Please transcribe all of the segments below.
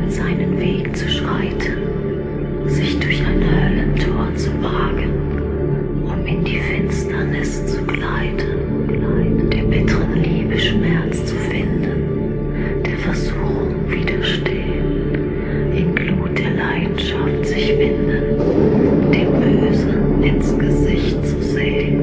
seinen Weg zu schreiten, sich durch ein Höllentor zu wagen, um in die Finsternis zu gleiten, der bitteren Liebe Schmerz zu finden, der Versuchung widerstehen, in Glut der Leidenschaft sich winden, dem Bösen ins Gesicht zu sehen,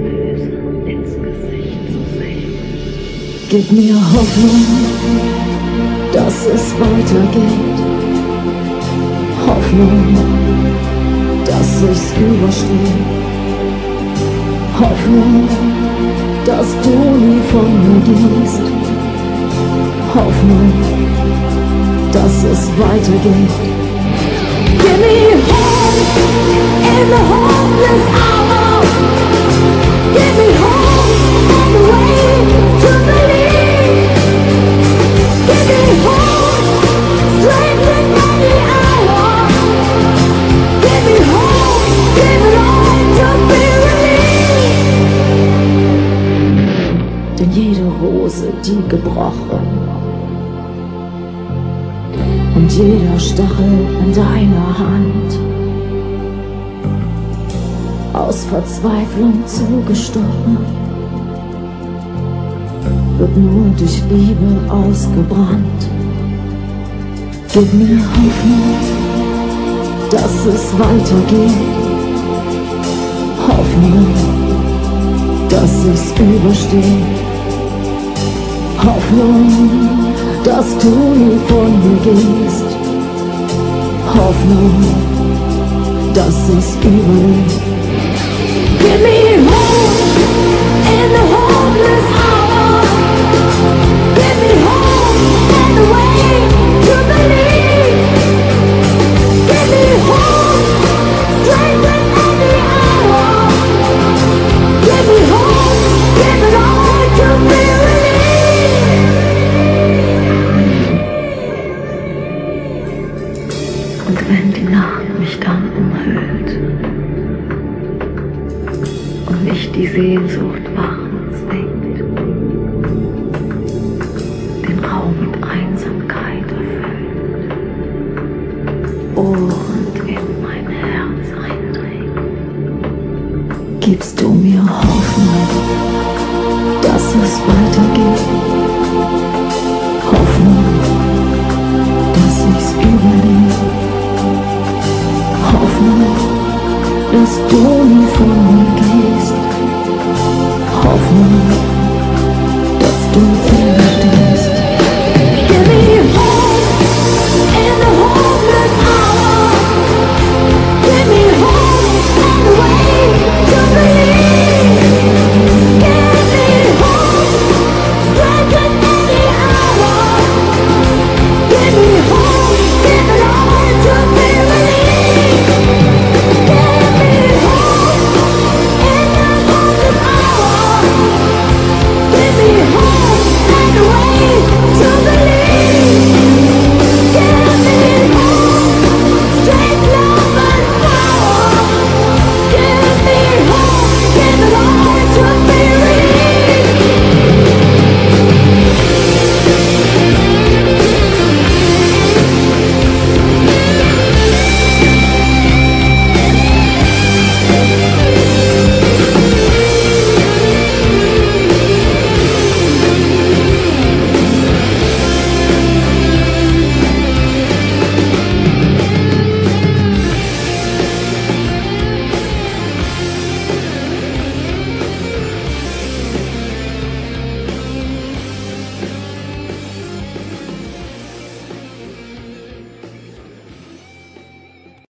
Gib mir Hoffnung, dass es weitergeht. Hoffnung, dass ich's überstehe. Hoffnung, dass du nie von mir gehst. Hoffnung, dass es weitergeht. Give me hope in the hopeless hour. Give me hope on the way to believe. Give me hope, strength in any hour. Give me hope, give it all to be relieved. Denn jede Rose, die gebrochen und jeder Stachel in deiner Hand aus Verzweiflung zugestochen, wird nur durch Liebe ausgebrannt. Gib mir Hoffnung, dass es weitergeht. Hoffnung, dass ich's überstehe. Hoffnung, dass du nie von mir gehst. Hoffnung, dass ich's überlebe. Give me hope in the hopeless hour. Give me hope and the way to believe. Give me hope, strength in any hour. Give me hope, give it all to be relieved. Und wenn die Nacht mich dann umhüllt und mich die Sehnsucht wachen zwingt, den Raum mit Einsamkeit erfüllt, bohrend in mein Herz eindringt, gibst du mir Hoffnung, dass es weitergeht.